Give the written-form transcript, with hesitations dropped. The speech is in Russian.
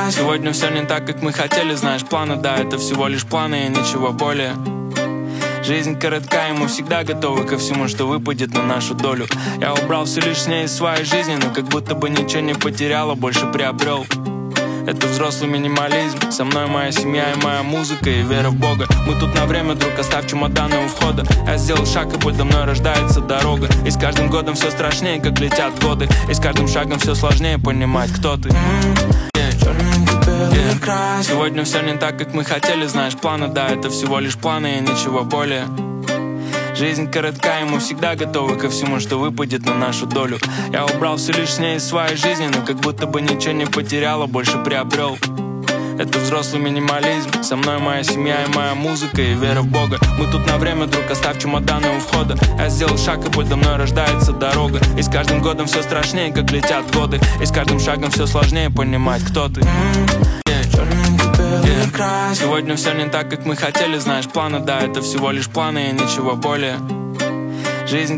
Сегодня все не так, как мы хотели, знаешь, планы, да, это всего лишь планы и ничего более. Жизнь коротка, и мы всегда готовы ко всему, что выпадет на нашу долю. Я убрал все лишнее из своей жизни, но как будто бы ничего не потерял, а больше приобрел. Это взрослый минимализм. Со мной моя семья и моя музыка, и вера в Бога. Мы тут на время, друг, оставь чемоданы у входа. Я сделал шаг, и подо мной рождается дорога. И с каждым годом все страшнее, как летят годы. И с каждым шагом все сложнее понимать, кто ты. Сегодня все не так, как мы хотели, знаешь, планы, да, это всего лишь планы и ничего более. Жизнь коротка, и мы всегда готовы ко всему, что выпадет на нашу долю. Я убрал все лишнее из своей жизни, но как будто бы ничего не потерял, а больше приобрел. Это взрослый минимализм. Со мной моя семья и моя музыка, и вера в Бога. Мы тут на время, друг, оставь чемоданы у входа. Я сделал шаг, и подо мной рождается дорога. И с каждым годом все страшнее, как летят годы. И с каждым шагом все сложнее понимать, кто ты. Сегодня все не так, как мы хотели, знаешь, планы, да, это всего лишь планы и ничего более. Жизнь